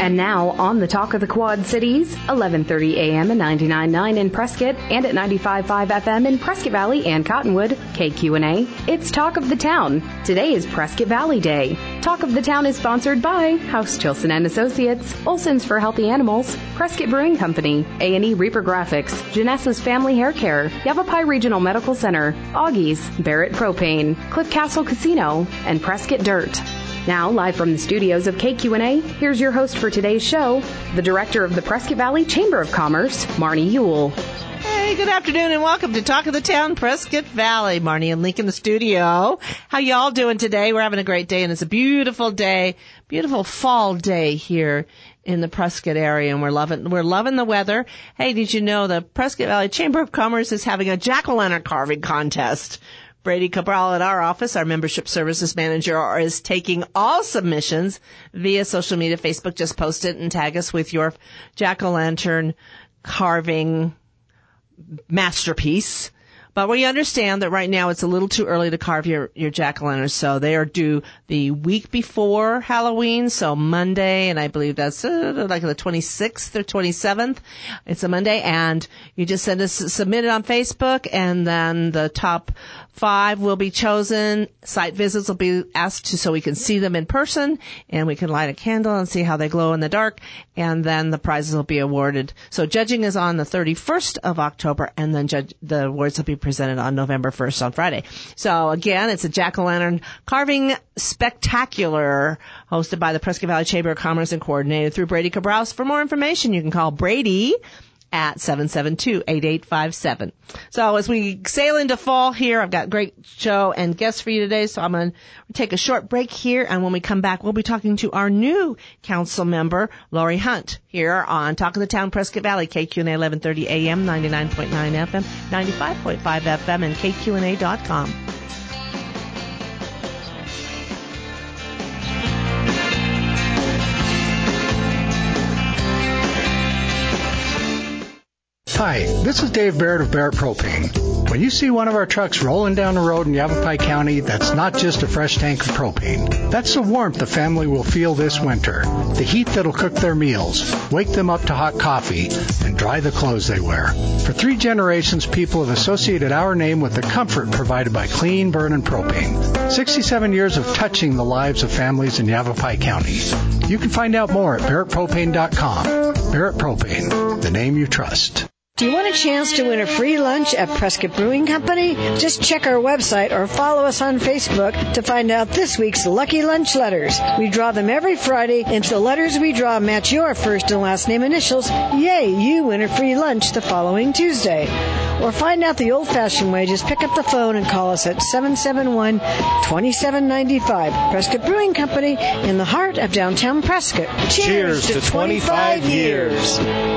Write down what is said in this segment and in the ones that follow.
And now, on the Talk of the Quad Cities, 11:30 a.m. and 99.9 in Prescott and at 95.5 FM in Prescott Valley and Cottonwood, KQNA, it's Talk of the Town. Today is Prescott Valley Day. Talk of the Town is sponsored by House Chilson and Associates, Olson's for Healthy Animals, Prescott Brewing Company, A&E Reaper Graphics, Janessa's Family Hair Care, Yavapai Regional Medical Center, Augie's, Barrett Propane, Cliff Castle Casino, and Prescott Dirt. Now, live from the studios of KQNA, here's your host for today's show, the director of the Prescott Valley Chamber of Commerce, Marnie Ewell. Hey, good afternoon and welcome to Talk of the Town, Prescott Valley. Marnie and Link in the studio. How y'all doing today? We're having a great day and it's a beautiful day, beautiful fall day here in the Prescott area, and we're loving the weather. Hey, did you know the Prescott Valley Chamber of Commerce is having a jack-o'-lantern carving contest? Brady Cabral at our office, our membership services manager, is taking all submissions via social media. Facebook, just post it and tag us with your jack-o'-lantern carving masterpiece. But we understand that right now it's a little too early to carve your jack-o'-lanterns, so they are due the week before Halloween, so Monday, and I believe that's like the 26th or 27th. It's a Monday, and you just submit it on Facebook, and then the top 5 will be chosen. Site visits will be asked so we can see them in person, and we can light a candle and see how they glow in the dark, and then the prizes will be awarded. So judging is on the 31st of October, and then the awards will be presented on November 1st on Friday. So again, it's a jack-o'-lantern carving spectacular hosted by the Prescott Valley Chamber of Commerce and coordinated through Brady Cabral. For more information, you can call Brady at 772-8857. So as we sail into fall here, I've got a great show and guests for you today, so I'm going to take a short break here, and when we come back, we'll be talking to our new council member, Lori Hunt, here on Talk of the Town, Prescott Valley, KQNA 1130 AM, 99.9 FM, 95.5 FM, and KQNA.com. Hi, this is Dave Barrett of Barrett Propane. When you see one of our trucks rolling down the road in Yavapai County, that's not just a fresh tank of propane. That's the warmth the family will feel this winter, the heat that'll cook their meals, wake them up to hot coffee, and dry the clothes they wear. For 3 generations, people have associated our name with the comfort provided by clean burning propane. 67 years of touching the lives of families in Yavapai County. You can find out more at barrettpropane.com. Barrett Propane, the name you trust. Do you want a chance to win a free lunch at Prescott Brewing Company? Just check our website or follow us on Facebook to find out this week's Lucky Lunch Letters. We draw them every Friday, and if the letters we draw match your first and last name initials, yay, you win a free lunch the following Tuesday. Or find out the old-fashioned way, just pick up the phone and call us at 771-2795. Prescott Brewing Company in the heart of downtown Prescott. Cheers to 25 years.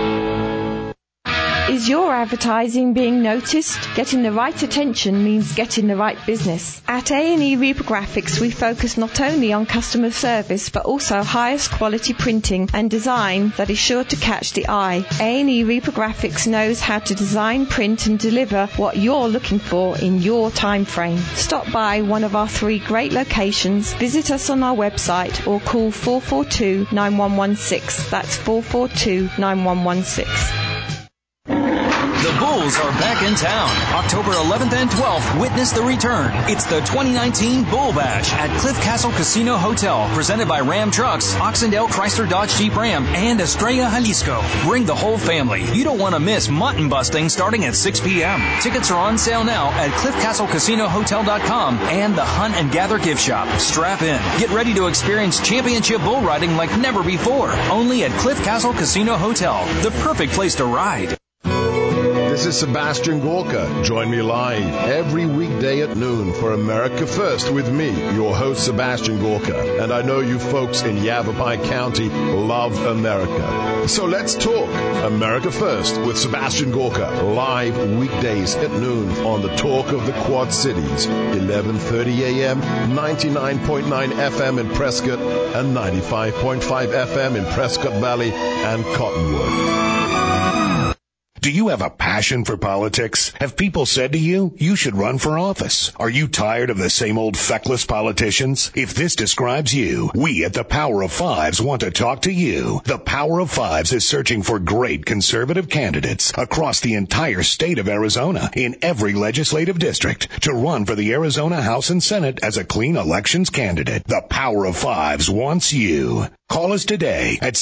Is your advertising being noticed? Getting the right attention means getting the right business. At A&E Reaper Graphics, we focus not only on customer service, but also highest quality printing and design that is sure to catch the eye. A&E Reaper Graphics knows how to design, print, and deliver what you're looking for in your time frame. Stop by one of our 3 great locations, visit us on our website, or call 442-9116. That's 442-9116. The Bulls are back in town. October 11th and 12th, witness the return. It's the 2019 Bull Bash at Cliff Castle Casino Hotel, presented by Ram Trucks, Oxendale Chrysler Dodge Jeep Ram, and Estrella Jalisco. Bring the whole family. You don't want to miss mutton busting starting at 6 p.m. Tickets are on sale now at cliffcastlecasinohotel.com and the Hunt and Gather gift shop. Strap in. Get ready to experience championship bull riding like never before. Only at Cliff Castle Casino Hotel, the perfect place to ride. This is Sebastian Gorka. Join me live every weekday at noon for America First with me, your host Sebastian Gorka. And I know you folks in Yavapai County love America. So let's talk America First with Sebastian Gorka, live weekdays at noon on the Talk of the Quad Cities, 11:30 a.m., 99.9 FM in Prescott and 95.5 FM in Prescott Valley and Cottonwood. Do you have a passion for politics? Have people said to you, you should run for office? Are you tired of the same old feckless politicians? If this describes you, we at the Power of Fives want to talk to you. The Power of Fives is searching for great conservative candidates across the entire state of Arizona in every legislative district to run for the Arizona House and Senate as a clean elections candidate. The Power of Fives wants you. Call us today at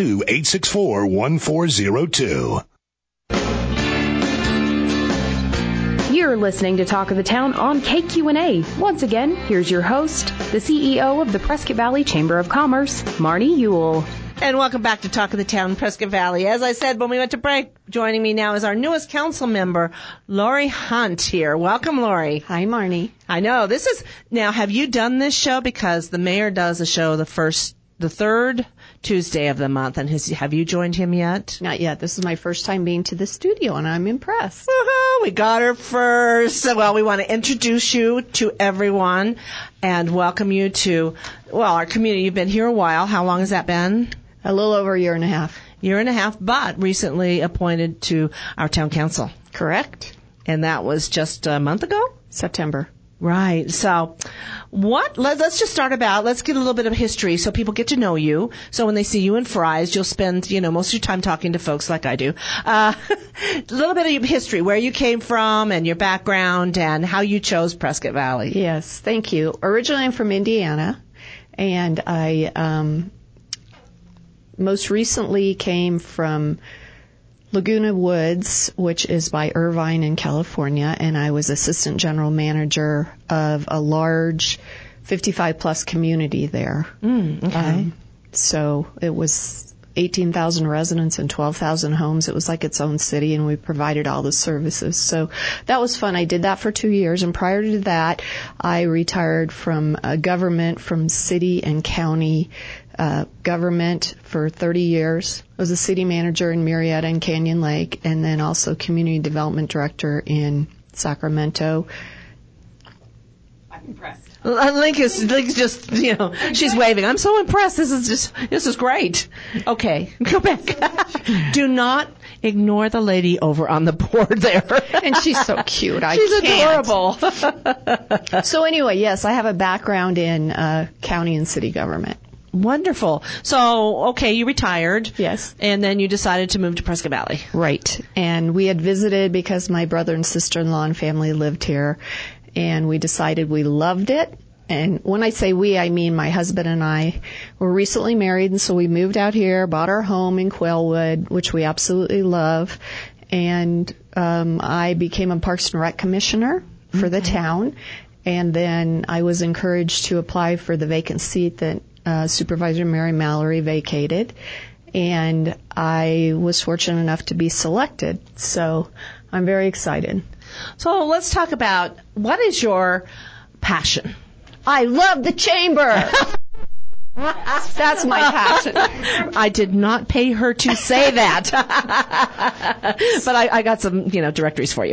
602-864-1402. You're listening to Talk of the Town on KQNA. Once again, here's your host, the CEO of the Prescott Valley Chamber of Commerce, Marnie Ewell. And welcome back to Talk of the Town, Prescott Valley. As I said when we went to break, joining me now is our newest council member, Lori Hunt here. Welcome, Lori. Hi, Marnie. I know. Now, have you done this show? Because the mayor does a show the third Tuesday of the month. And have you joined him yet? Not yet. This is my first time being to the studio, and I'm impressed. Woohoo! We got her first. Well, we want to introduce you to everyone and welcome you to, our community. You've been here a while. How long has that been? A little over a year and a half. Year and a half, but recently appointed to our town council. Correct. And that was just a month ago? September. Right. So let's just start let's get a little bit of history so people get to know you. So when they see you in Fry's, you'll spend, most of your time talking to folks like I do. A little bit of your history, where you came from and your background and how you chose Prescott Valley. Yes. Thank you. Originally, I'm from Indiana, and I, most recently came from Laguna Woods, which is by Irvine in California, and I was assistant general manager of a large 55-plus community there. Okay. So it was 18,000 residents and 12,000 homes. It was like its own city, and we provided all the services. So that was fun. I did that for 2 years, and prior to that, I retired from government, from city and county government for 30 years. I was a city manager in Murrieta and Canyon Lake, and then also community development director in Sacramento. I'm impressed. Link is just, she's waving. I'm so impressed. This is great. Okay, go back. Do not ignore the lady over on the board there. And she's so cute. She's adorable. So anyway, yes, I have a background in county and city government. Wonderful. So, okay, you retired. Yes. And then you decided to move to Prescott Valley. Right. And we had visited because my brother and sister-in-law and family lived here. And we decided we loved it. And when I say we, I mean my husband and I were recently married. And so we moved out here, bought our home in Quailwood, which we absolutely love. And I became a Parks and Rec commissioner for the town. And then I was encouraged to apply for the vacant seat that Supervisor Mary Mallory vacated, and I was fortunate enough to be selected. So I'm very excited. So let's talk about, what is your passion? I love the chamber. That's my passion. I did not pay her to say that. But I got some, directories for you.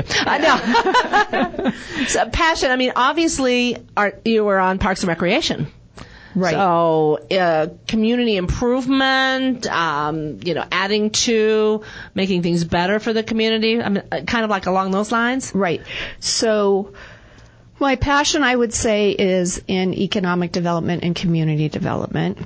No. So passion, obviously you were on Parks and Recreation. Right. So, community improvement, adding to, making things better for the community, kind of like along those lines? Right. So, my passion, I would say, is in economic development and community development.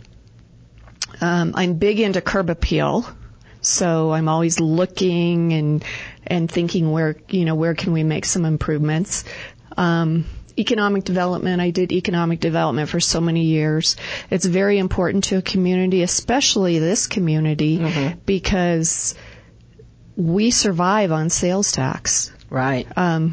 I'm big into curb appeal. So I'm always looking and thinking where can we make some improvements. Economic development, I did economic development for so many years. It's very important to a community, especially this community, because we survive on sales tax. Right.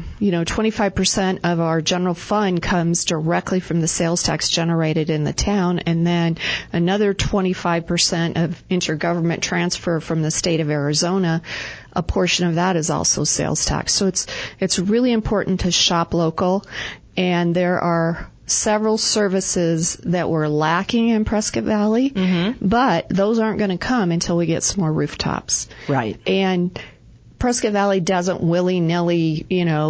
25% of our general fund comes directly from the sales tax generated in the town, and then another 25% of intergovernment transfer from the state of Arizona. A portion of that is also sales tax. So it's really important to shop local, and there are several services that we're lacking in Prescott Valley, but those aren't going to come until we get some more rooftops. Right. And Prescott Valley doesn't willy-nilly,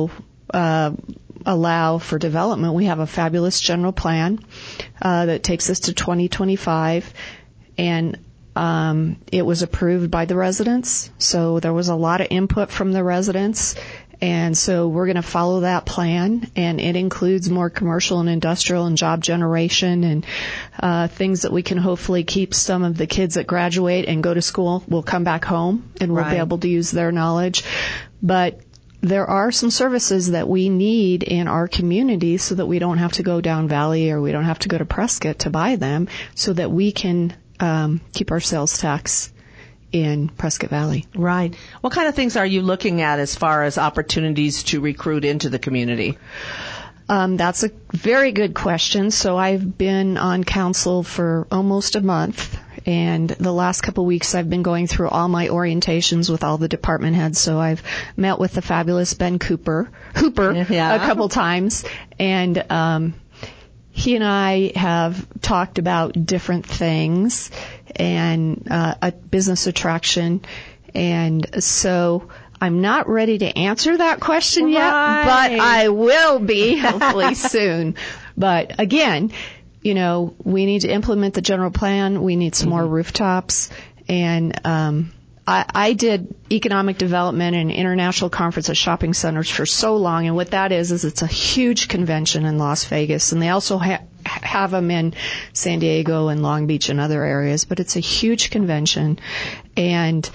allow for development. We have a fabulous general plan that takes us to 2025, and It was approved by the residents, so there was a lot of input from the residents. And so we're going to follow that plan, and it includes more commercial and industrial and job generation and things that we can hopefully keep some of the kids that graduate and go to school will come back home, and we'll be able to use their knowledge. But there are some services that we need in our community so that we don't have to go down Valley or we don't have to go to Prescott to buy them, so that we can keep our sales tax in Prescott Valley. Right. What kind of things are you looking at as far as opportunities to recruit into the community? That's a very good question. So I've been on council for almost a month, and the last couple of weeks I've been going through all my orientations with all the department heads. So I've met with the fabulous Ben Hooper a couple times, and he and I have talked about different things and a business attraction. And so I'm not ready to answer that question yet, but I will be hopefully soon. But again, we need to implement the general plan. We need some more rooftops. And I did economic development and international conference at shopping centers for so long, and what that is it's a huge convention in Las Vegas, and they also have them in San Diego and Long Beach and other areas, but it's a huge convention, and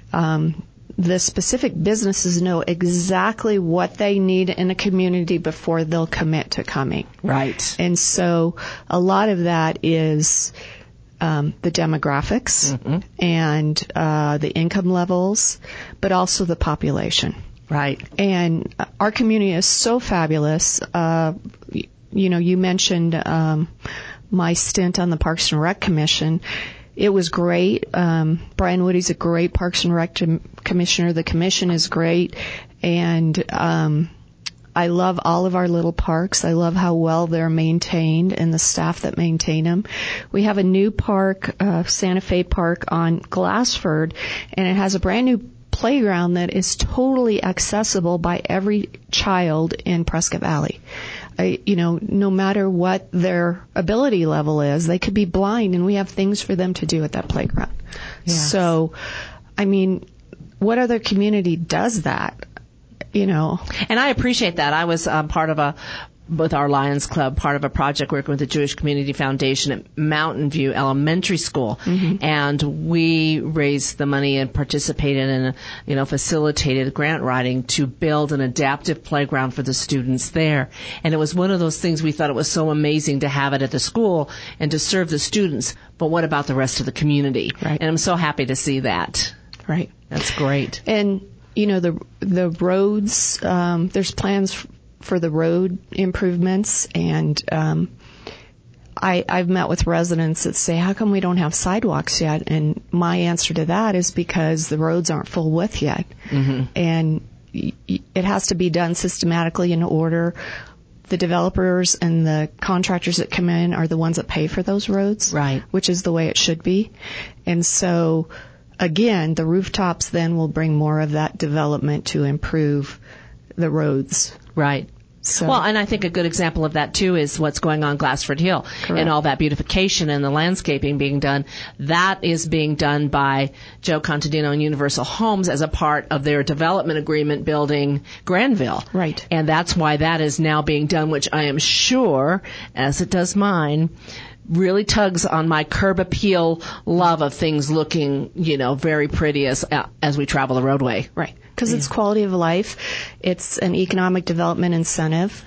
the specific businesses know exactly what they need in a community before they'll commit to coming. Right. And so a lot of that is the demographics and the income levels, but also the population. Right. And our community is so fabulous. You mentioned my stint on the Parks and Rec Commission. It was great. Brian Woody's a great Parks and Rec commissioner. The commission is great. And I love all of our little parks. I love how well they're maintained and the staff that maintain them. We have a new park, Santa Fe Park on Glassford, and it has a brand new playground that is totally accessible by every child in Prescott Valley. No matter what their ability level is, they could be blind, and we have things for them to do at that playground. Yes. So, what other community does that? And I appreciate that. I was with our Lions Club, part of a project working with the Jewish Community Foundation at Mountain View Elementary School. And we raised the money and participated in facilitated grant writing to build an adaptive playground for the students there. And it was one of those things we thought it was so amazing to have it at the school and to serve the students. But what about the rest of the community? Right. And I'm so happy to see that. Right. That's great. And the roads, there's plans for the road improvements, and I've met with residents that say, how come we don't have sidewalks yet? And my answer to that is because the roads aren't full width yet. And it has to be done systematically in order. The developers and the contractors that come in are the ones that pay for those roads, right? Which is the way it should be. And so again, the rooftops then will bring more of that development to improve the roads. Right. So. Well, and I think a good example of that, too, is what's going on Glassford Hill. Correct. And all that beautification and the landscaping being done. That is being done by Joe Contadino and Universal Homes as a part of their development agreement building Granville. Right. And that's why that is now being done, which I am sure, as it does mine, really tugs on my curb appeal love of things looking, very pretty as we travel the roadway. Right. Because it's quality of life. It's an economic development incentive.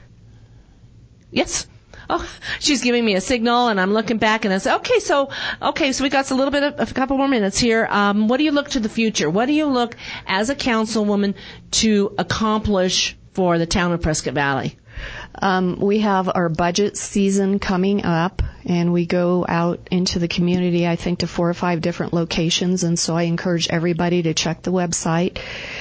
Yes. Oh, she's giving me a signal, and I'm looking back, and I say, okay, so we got a couple more minutes here. What do you look to the future? What do you look as a councilwoman to accomplish for the town of Prescott Valley? We have our budget season coming up, and we go out into the community, I think, to 4 or 5 different locations. And so I encourage everybody to check the website,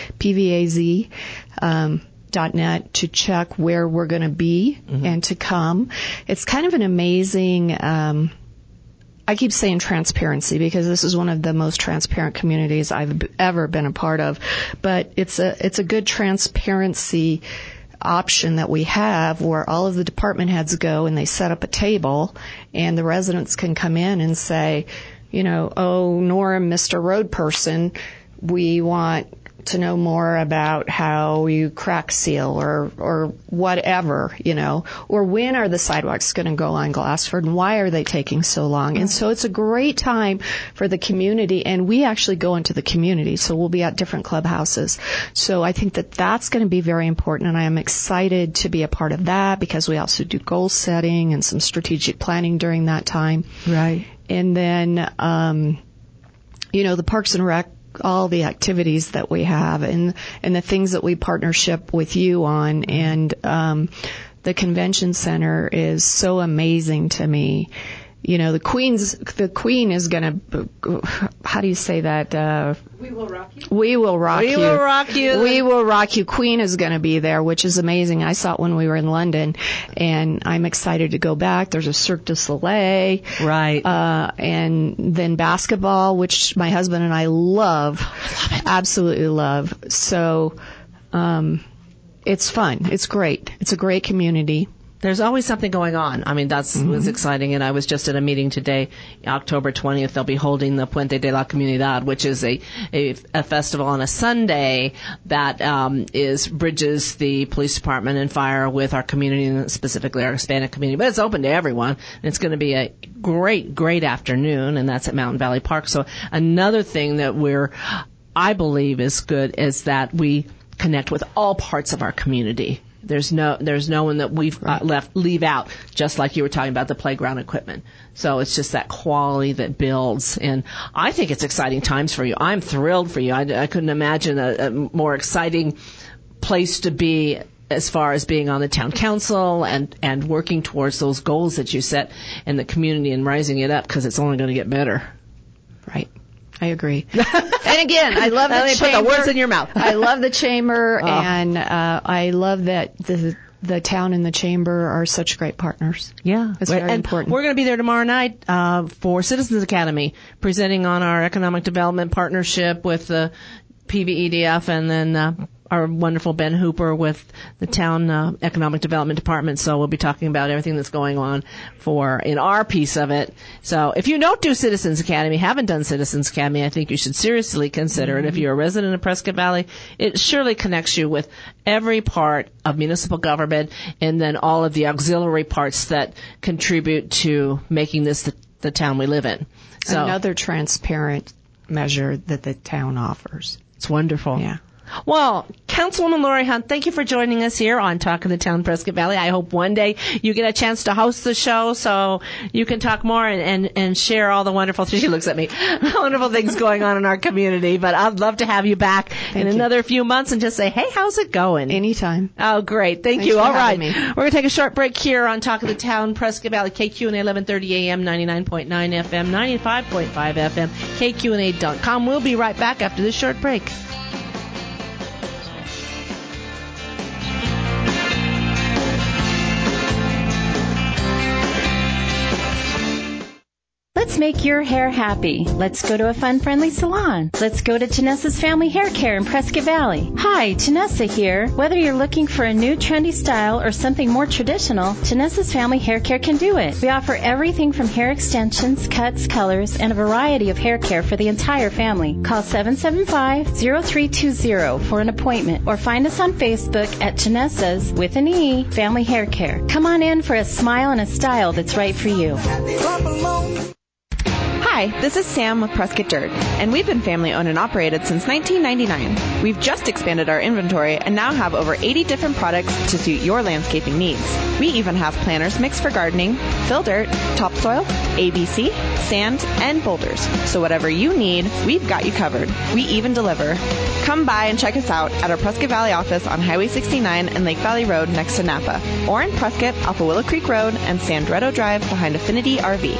pvaz.net, to check where we're going to be and to come. It's kind of an amazing, I keep saying transparency because this is one of the most transparent communities I've ever been a part of. But it's a good transparency option that we have where all of the department heads go and they set up a table and the residents can come in and say, oh, Nora, Mr. Road Person, we want to know more about how you crack seal or whatever, or when are the sidewalks going to go on Glassford and why are they taking so long? And so it's a great time for the community, and we actually go into the community, so we'll be at different clubhouses. So I think that that's going to be very important, and I am excited to be a part of that because we also do goal setting and some strategic planning during that time. Right. And then, the Parks and Rec, all the activities that we have and the things that we partnership with you on. And the convention center is so amazing to me. The Queen is going to, how do you say that? We will rock you. We will rock you. We will rock you. We will rock you. Queen is going to be there, which is amazing. I saw it when we were in London, and I'm excited to go back. There's a Cirque du Soleil. Right. And then basketball, which my husband and I love. Love it. Absolutely love. So, it's fun. It's great. It's a great community. There's always something going on. I mean, that's was exciting. And I was just at a meeting today, October 20th. They'll be holding the Puente de la Comunidad, which is a festival on a Sunday that bridges the police department and fire with our community, and specifically our Hispanic community. But it's open to everyone. And it's going to be a great, great afternoon, and that's at Mountain Valley Park. So another thing that I believe is good is that we connect with all parts of our community. There's no one that we've leave out, just like you were talking about the playground equipment. So it's just that quality that builds. And I think it's exciting times for you. I'm thrilled for you. I couldn't imagine a more exciting place to be as far as being on the town council and working towards those goals that you set in the community and rising it up, because it's only going to get better. Right. I agree. And again, I love the chamber. Put the words in your mouth. I love the chamber, and I love that the town and the chamber are such great partners. Yeah. It's very important. We're going to be there tomorrow night for Citizens Academy, presenting on our economic development partnership with the PVEDF, and then our wonderful Ben Hooper with the town economic development department. So we'll be talking about everything that's going on in our piece of it. So if you don't do Citizens Academy, haven't done Citizens Academy, I think you should seriously consider it. If you're a resident of Prescott Valley, it surely connects you with every part of municipal government, and then all of the auxiliary parts that contribute to making this the town we live in. So another transparent measure that the town offers. It's wonderful. Yeah. Well, Councilwoman Lori Hunt, thank you for joining us here on Talk of the Town Prescott Valley. I hope one day you get a chance to host the show so you can talk more and share all the wonderful, she looks at me, wonderful things going on in our community. But I'd love to have you back in another few months and just say, hey, how's it going? Anytime. Oh, great. Thanks you. All right. We're going to take a short break here on Talk of the Town Prescott Valley, KQNA 1130 AM, 99.9 FM, 95.5 FM, KQNA.com. We'll be right back after this short break. Let's make your hair happy. Let's go to a fun, friendly salon. Let's go to Tanessa's Family Hair Care in Prescott Valley. Hi, Tanessa here. Whether you're looking for a new trendy style or something more traditional, Tanessa's Family Hair Care can do it. We offer everything from hair extensions, cuts, colors, and a variety of hair care for the entire family. Call 775-0320 for an appointment, or find us on Facebook at Tanessa's with an E Family Hair Care. Come on in for a smile and a style that's right for you. Hi, this is Sam with Prescott Dirt, and we've been family owned and operated since 1999. We've just expanded our inventory and now have over 80 different products to suit your landscaping needs. We even have planters mixed for gardening, fill dirt, topsoil, ABC, sand, and boulders. So whatever you need, we've got you covered. We even deliver. Come by and check us out at our Prescott Valley office on Highway 69 and Lake Valley Road next to Napa, or in Prescott off of Willow Creek Road and Sandretto Drive behind Affinity RV.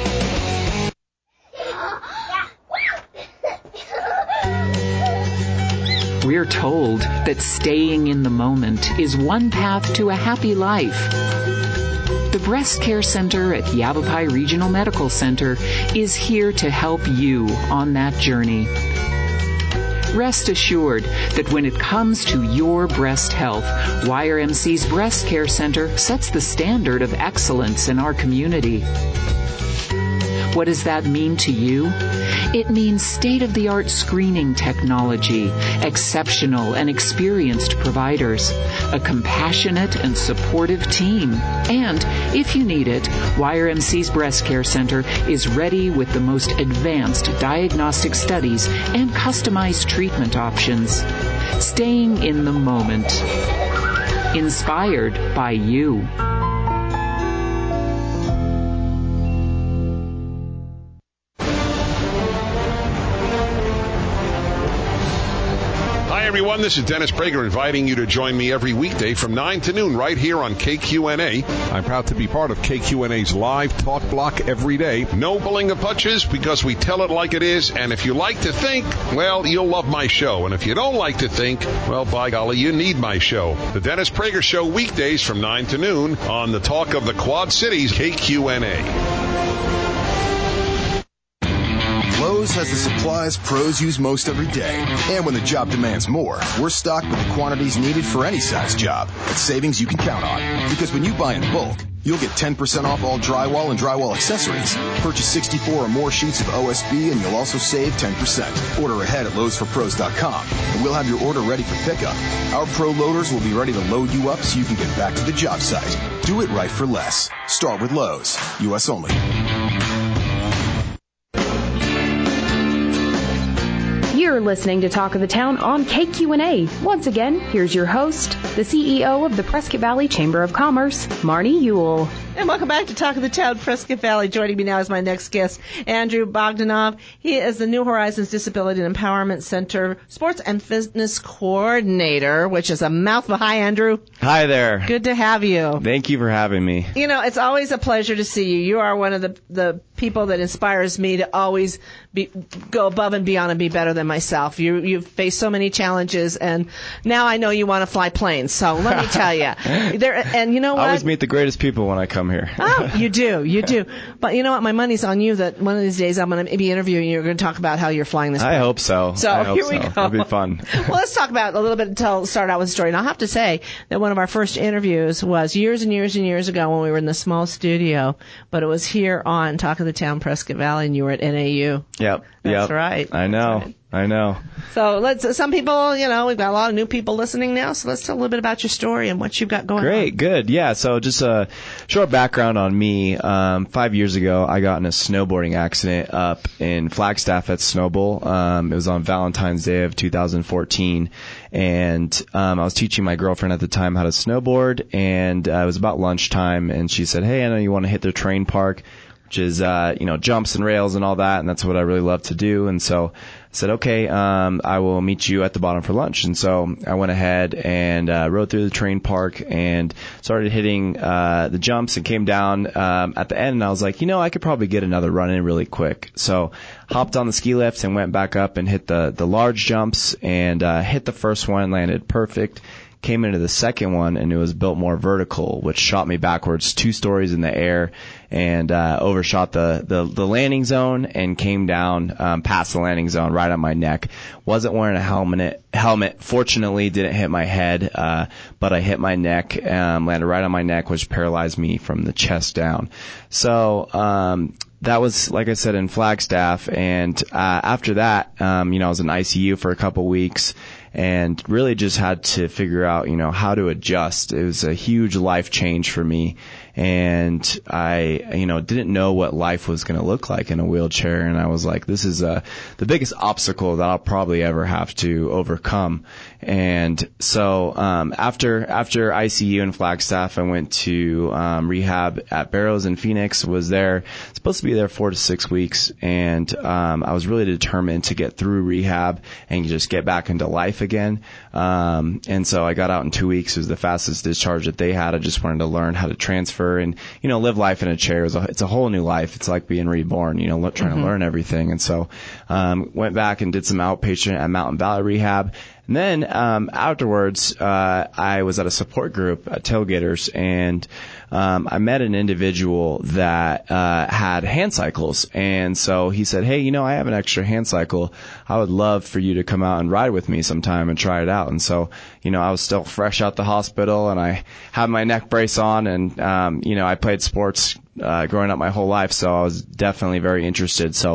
We're told that staying in the moment is one path to a happy life. The Breast Care Center at Yavapai Regional Medical Center is here to help you on that journey. Rest assured that when it comes to your breast health, YRMC's Breast Care Center sets the standard of excellence in our community. What does that mean to you? It means state-of-the-art screening technology, exceptional and experienced providers, a compassionate and supportive team. And if you need it, YRMC's Breast Care Center is ready with the most advanced diagnostic studies and customized treatment options. Staying in the moment. Inspired by you. Everyone, this is Dennis Prager inviting you to join me every weekday from 9 to noon right here on KQNA. I'm proud to be part of KQNA's live talk block every day. No pulling of punches because we tell it like it is, and if you like to think, well, you'll love my show. And if you don't like to think, well, by golly, you need my show. The Dennis Prager Show weekdays from 9 to noon on the Talk of the Quad Cities, KQNA. Lowe's has the supplies pros use most every day. And when the job demands more, we're stocked with the quantities needed for any size job at savings you can count on. Because when you buy in bulk, you'll get 10% off all drywall and drywall accessories. Purchase 64 or more sheets of OSB and you'll also save 10%. Order ahead at LowesForPros.com and we'll have your order ready for pickup. Our pro loaders will be ready to load you up so you can get back to the job site. Do it right for less. Start with Lowe's. U.S. only. You're listening to Talk of the Town on KQNA. Once again, here's your host, the CEO of the Prescott Valley Chamber of Commerce, Marnie Ewell. And welcome back to Talk of the Town, Prescott Valley. Joining me now is my next guest, Andrew Bogdanov. He is the New Horizons Disability and Empowerment Center Sports and Fitness Coordinator, which is a mouthful. Hi, Andrew. Hi there. Good to have you. Thank you for having me. You know, it's always a pleasure to see you. You are one of the people that inspires me to always go above and beyond and be better than myself. You've faced so many challenges, and now I know you want to fly planes. So let me tell you. And you know what? I always meet the greatest people when I come here. Oh, you do. But you know what? My money's on you that one of these days I'm going to be interviewing you. You're going to talk about how you're flying this plane. I hope so. Here we go. It'll be fun. Well, let's talk about a little bit start out with a story. And I'll have to say that one of our first interviews was years and years and years ago when we were in the small studio, but it was here on Talk of the Town, Prescott Valley, and you were at NAU. Yep. That's right. I know. Right. I know. So some people, we've got a lot of new people listening now, so let's tell a little bit about your story and what you've got going on. Great, good. Yeah, so just a short background on me. 5 years ago, I got in a snowboarding accident up in Flagstaff at Snowbowl. It was on Valentine's Day of 2014, and I was teaching my girlfriend at the time how to snowboard, and it was about lunchtime, and she said, hey, I know you want to hit the train park, which is, jumps and rails and all that, and that's what I really love to do. And so I said, okay, I will meet you at the bottom for lunch. And so I went ahead and rode through the train park and started hitting the jumps and came down at the end, and I was like, I could probably get another run in really quick. So hopped on the ski lifts and went back up and hit the large jumps and hit the first one, landed perfect. Came into the second one, and it was built more vertical, which shot me backwards 2 stories in the air and overshot the landing zone and came down past the landing zone right on my neck. Wasn't wearing a helmet. Fortunately, didn't hit my head, but I hit my neck, landed right on my neck, which paralyzed me from the chest down. So that was, like I said, in Flagstaff, and after that, I was in ICU for a couple weeks. And really just had to figure out, how to adjust. It was a huge life change for me. And I, didn't know what life was going to look like in a wheelchair. And I was like, this is the biggest obstacle that I'll probably ever have to overcome. And so, after ICU in Flagstaff, I went to, rehab at Barrows in Phoenix, was there, supposed to be there 4 to 6 weeks. And, I was really determined to get through rehab and just get back into life again. And so I got out in 2 weeks. It was the fastest discharge that they had. I just wanted to learn how to transfer and, live life in a chair. It's a whole new life. It's like being reborn, trying to learn everything. And so, went back and did some outpatient at Mountain Valley Rehab. And then, afterwards, I was at a support group at Tailgaters, and, I met an individual that, had hand cycles. And so he said, hey, I have an extra hand cycle. I would love for you to come out and ride with me sometime and try it out. And so, I was still fresh out the hospital, and I had my neck brace on, and, I played sports, growing up my whole life. So I was definitely very interested. So,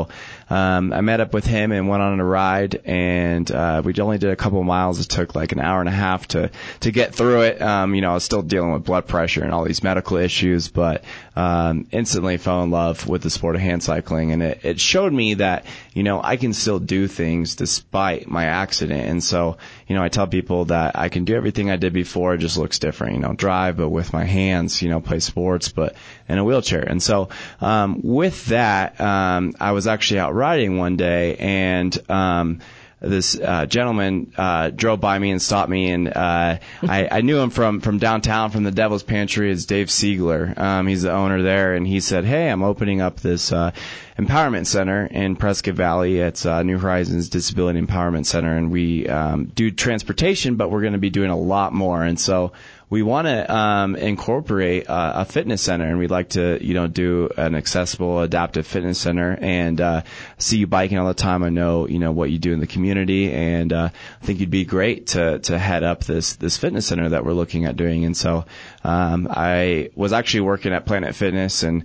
I met up with him and went on a ride, and we only did a couple of miles. It took like an hour and a half to get through it. I was still dealing with blood pressure and all these medical issues, but instantly fell in love with the sport of hand cycling, and it showed me that I can still do things despite my accident. And so I tell people that I can do everything I did before, it just looks different. Drive, but with my hands, play sports, but in a wheelchair. And so with that, I was actually out riding one day, and this gentleman drove by me and stopped me, and I knew him from downtown, from the Devil's Pantry. It's Dave Siegler. He's the owner there, and he said, "Hey, I'm opening up this empowerment center in Prescott Valley. It's New Horizons Disability Empowerment Center, and we do transportation, but we're going to be doing a lot more. And so we want to incorporate a fitness center, and we'd like to, do an accessible, adaptive fitness center. And see you biking all the time. I know, what you do in the community, and I think you'd be great to head up this fitness center that we're looking at doing." And so I was actually working at Planet Fitness and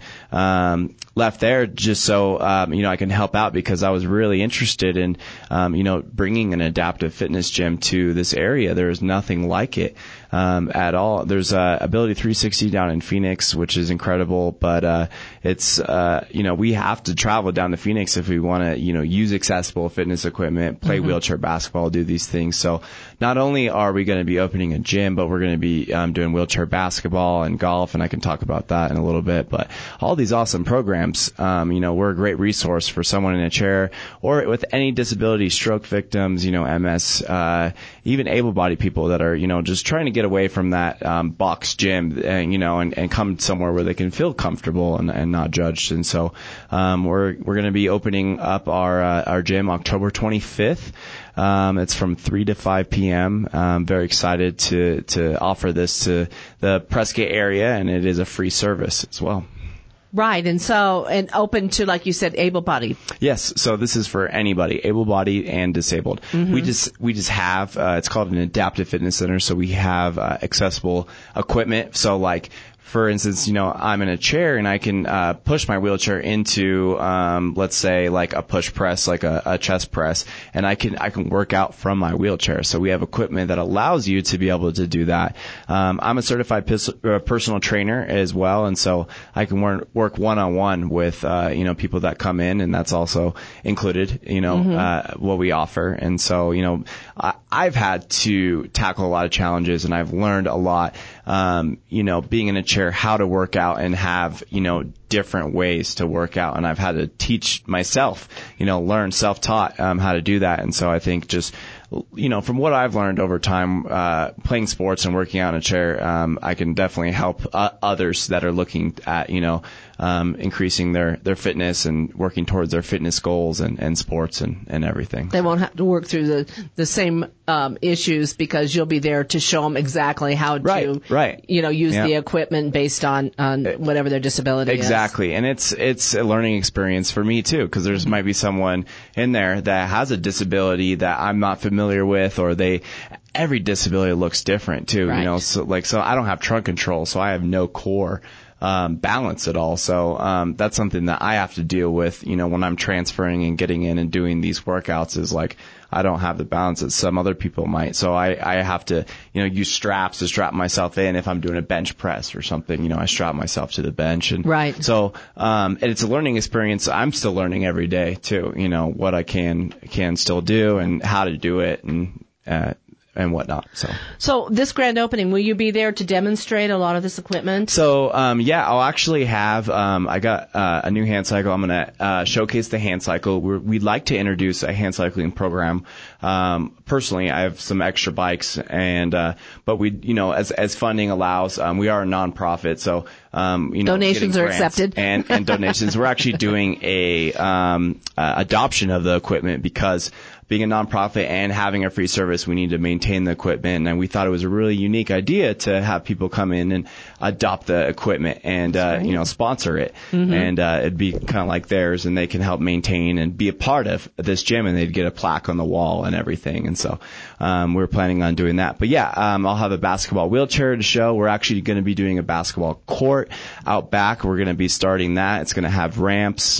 left there just so I can help out, because I was really interested in bringing an adaptive fitness gym to this area. There is nothing like it at all. There's Ability 360 down in Phoenix, which is incredible, but it's we have to travel down to Phoenix if we want to use accessible fitness equipment, play wheelchair basketball, do these things. So not only are we going to be opening a gym, but we're going to be doing wheelchair basketball and golf, and I can talk about that in a little bit. But all these awesome programs, we're a great resource for someone in a chair or with any disability, stroke victims, MS, even able-bodied people that are just trying to get away from that box gym, and come somewhere where they can feel comfortable and not judged. And so we're going to be opening up our gym October 25th. It's from 3 to 5 p.m. I'm very excited to offer this to the Prescott area, and it is a free service as well. Right, and open to, like you said, able-bodied. Yes, so this is for anybody, able-bodied and disabled. Mm-hmm. We just have it's called an adaptive fitness center, so we have accessible equipment. So like, for instance, I'm in a chair and I can push my wheelchair into, let's say, like a push press, like a chest press, and I can work out from my wheelchair. So we have equipment that allows you to be able to do that. I'm a certified personal trainer as well, and so I can work one-on-one with people that come in, and that's also included, what we offer. And so I've had to tackle a lot of challenges, and I've learned a lot, being in a chair, how to work out and have, different ways to work out. And I've had to teach myself, learn self-taught, how to do that. And so I think just, from what I've learned over time, playing sports and working out in a chair, I can definitely help others that are looking at, increasing their fitness and working towards their fitness goals and sports and everything. They won't have to work through the same issues, because you'll be there to show them exactly how to, use the equipment based on whatever their disability is. Exactly. And it's a learning experience for me too, because there's might be someone in there that has a disability that I'm not familiar with, or every disability looks different too, right. So I don't have trunk control, so I have no core balance at all. So that's something that I have to deal with, when I'm transferring and getting in and doing these workouts, is like, I don't have the balance that some other people might. So I have to, use straps to strap myself in. If I'm doing a bench press or something, I strap myself to the bench. And right. So, and it's a learning experience. I'm still learning every day too, what I can still do and how to do it and whatnot. So this grand opening, will you be there to demonstrate a lot of this equipment? So, I'll actually have, I got a new hand cycle. I'm going to showcase the hand cycle. We'd like to introduce a hand cycling program. Personally, I have some extra bikes, and but we, as funding allows, we are a nonprofit, so donations are accepted, and donations. We're actually doing a adoption of the equipment, because being a nonprofit and having a free service, we need to maintain the equipment. And we thought it was a really unique idea to have people come in and adopt the equipment and, sponsor it. Mm-hmm. And, it'd be kind of like theirs, and they can help maintain and be a part of this gym, and they'd get a plaque on the wall and everything. And so, we're planning on doing that. But I'll have a basketball wheelchair to show. We're actually going to be doing a basketball court court out back. We're going to be starting that. It's going to have ramps,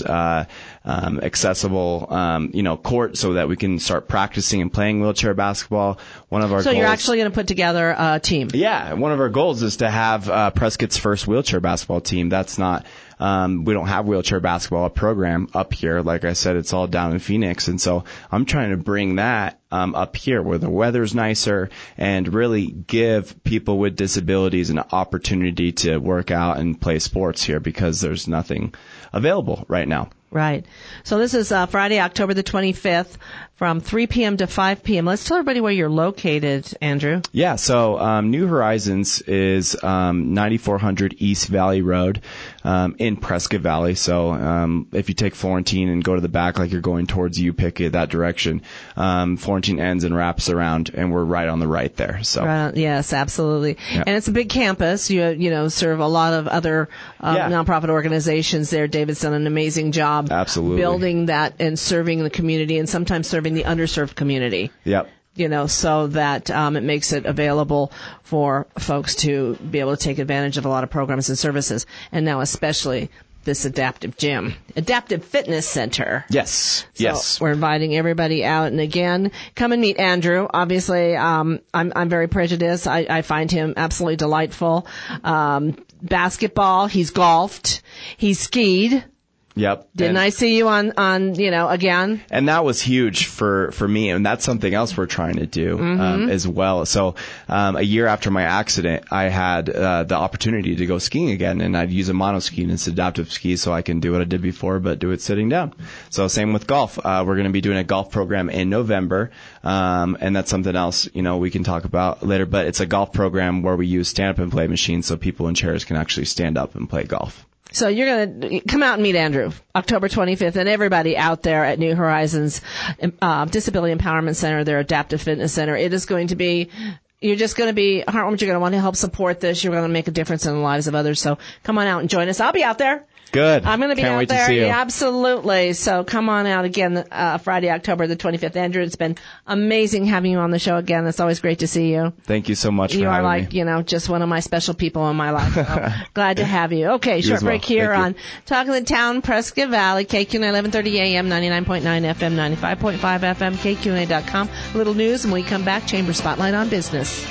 accessible, court so that we can start practicing and playing wheelchair basketball. One of our So goals, you're actually going to put together a team? Yeah. One of our goals is to have Prescott's first wheelchair basketball team. That's not, we don't have wheelchair basketball program up here. Like I said, it's all down in Phoenix. And so I'm trying to bring that up here where the weather's nicer and really give people with disabilities an opportunity to work out and play sports here because there's nothing available right now. Right. So this is Friday, October the 25th from 3 p.m. to 5 p.m. Let's tell everybody where you're located, Andrew. Yeah, so New Horizons is 9400 East Valley Road in Prescott Valley. So if you take Florentine and go to the back like you're going towards Pickett, that direction, Florentine ends and wraps around, and we're right on the right there. So yes, absolutely. Yeah. And it's a big campus. You serve a lot of other nonprofit organizations there. David's done an amazing job. Absolutely. Building that and serving the community and sometimes serving the underserved community. Yep. So that it makes it available for folks to be able to take advantage of a lot of programs and services. And now especially this adaptive fitness center. Yes. So yes. We're inviting everybody out. And again, come and meet Andrew. Obviously, I'm very prejudiced. I find him absolutely delightful. Basketball, he's golfed, he's skied. Yep. Didn't I see you on again? And that was huge for me. And that's something else we're trying to do, as well. So, a year after my accident, I had, the opportunity to go skiing again, and I'd use a monoski and it's adaptive ski so I can do what I did before, but do it sitting down. So same with golf. We're going to be doing a golf program in November. And that's something else, we can talk about later, but it's a golf program where we use stand up and play machines so people in chairs can actually stand up and play golf. So you're going to come out and meet Andrew, October 25th, and everybody out there at New Horizons Disability Empowerment Center, their Adaptive Fitness Center. It is going to be, you're just going to be heartwarmed. You're going to want to help support this. You're going to make a difference in the lives of others. So come on out and join us. I'll be out there. Good. I'm going to be Can't out wait there. To see you. Yeah, absolutely. So come on out again, Friday, October the 25th. Andrew, it's been amazing having you on the show again. It's always great to see you. Thank you so much for having me. You are like, just one of my special people in my life. So glad to have you. Okay, short break here on Talking the Town, Prescott Valley, KQNA 1130 AM, 99.9 FM, 95.5 FM, KQNA.com. A little news, and when we come back, Chamber Spotlight on Business.